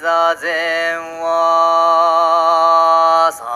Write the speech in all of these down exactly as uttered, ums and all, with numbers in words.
座禅は三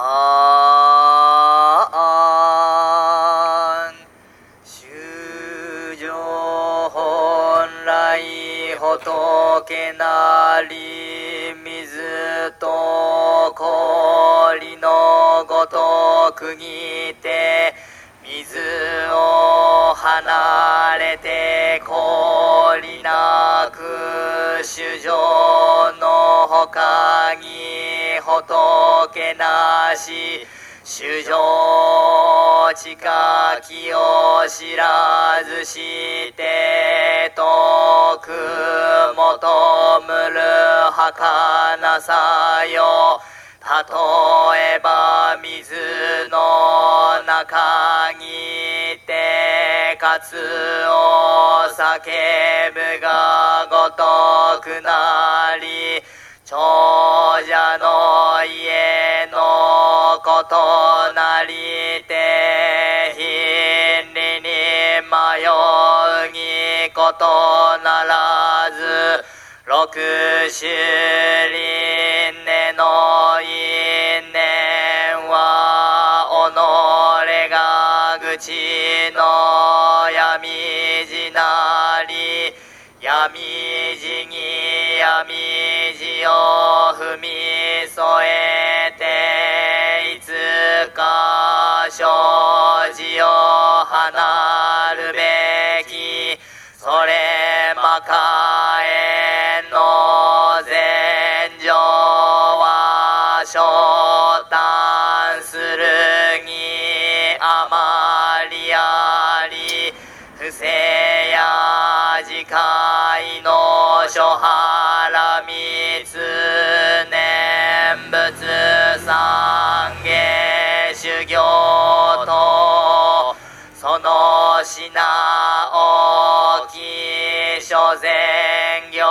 衆生本来仏なり水と氷のごとくにて水を離れて氷なく衆生のほかに仏なし衆生近きを知らずして遠く求むる儚さよ例えば水の中にてかつを叫ぶがごとくなり長者の家のことなりて貧利に迷うにことならず六種輪廻の因縁は己が愚痴の闇地なり闇地に闇地を踏み添えていつか生じを離るべきそれまかえの禅定は昇誕するにあまりあり不正や自戒の諸原三つ念仏三下修行とその品大き諸善行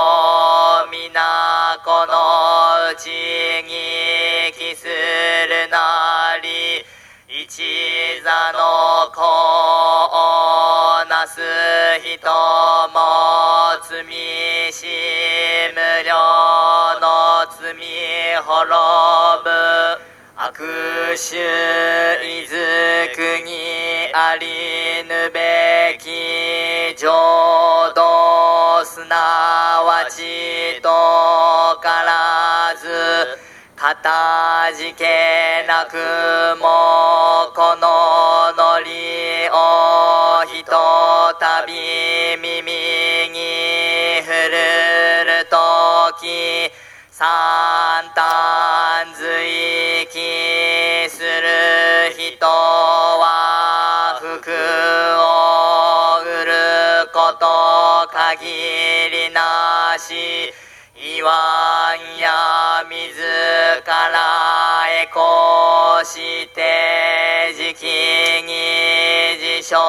皆このうちに帰するなり一座の子をなす人も罪し無量の罪滅ぶ悪臭いずくにありぬべき浄土すなわちとからずかたじけなくもこののりをひとたび耳にふるるとき三端随記する人は福を得ること限りなし言わんや自らへこしてじきに自称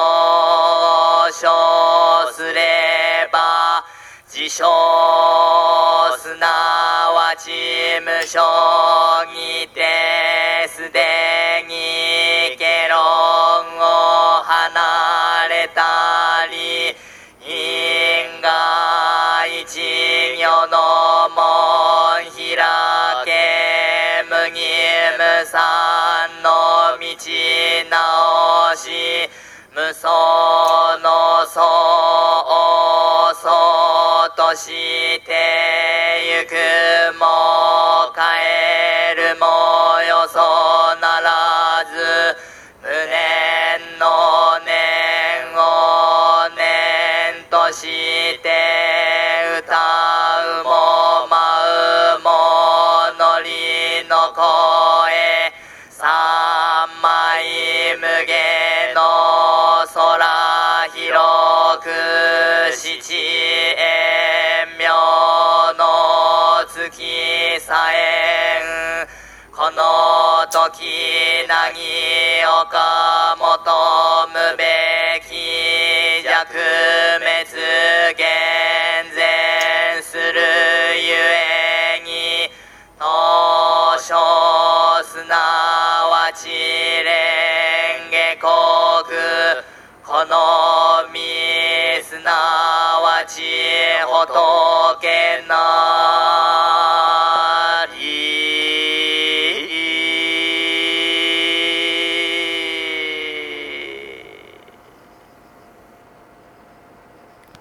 称すれば自称すなわち無償にてすでに下論を離れたり因果一如の門開け無義無三の道直し無相の相を相としてゆくも帰るもよそならず無念の念を念として歌うも舞うものりの声三枚無限の空広く七円明の月さえんこの時何をか求むべき弱滅厳然するゆえに当初すなわち蓮華国この身すなわち仏な